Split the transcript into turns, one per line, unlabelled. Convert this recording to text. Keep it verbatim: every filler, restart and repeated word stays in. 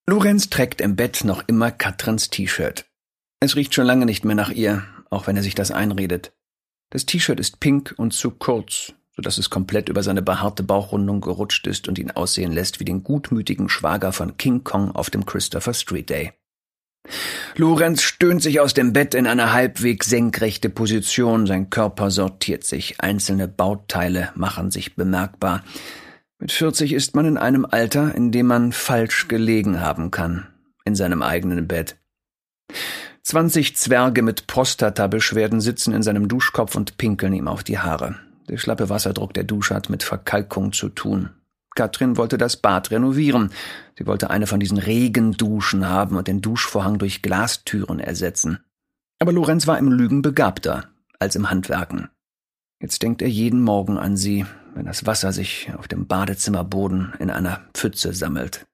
Lorenz trägt im Bett noch immer Katrins T-Shirt. Es riecht schon lange nicht mehr nach ihr, auch wenn er sich das einredet. Das T-Shirt ist pink und zu kurz, sodass es komplett über seine behaarte Bauchrundung gerutscht ist und ihn aussehen lässt wie den gutmütigen Schwager von King Kong auf dem Christopher Street Day. Lorenz stöhnt sich aus dem Bett in eine halbwegs senkrechte Position, sein Körper sortiert sich, einzelne Bauteile machen sich bemerkbar. Mit vierzig ist man in einem Alter, in dem man falsch gelegen haben kann, in seinem eigenen Bett. Zwanzig Zwerge mit Prostata-Beschwerden sitzen in seinem Duschkopf und pinkeln ihm auf die Haare. Der schlappe Wasserdruck der Dusche hat mit Verkalkung zu tun. Katrin wollte das Bad renovieren. Sie wollte eine von diesen Regenduschen haben und den Duschvorhang durch Glastüren ersetzen. Aber Lorenz war im Lügen begabter als im Handwerken. Jetzt denkt er jeden Morgen an sie, wenn das Wasser sich auf dem Badezimmerboden in einer Pfütze sammelt.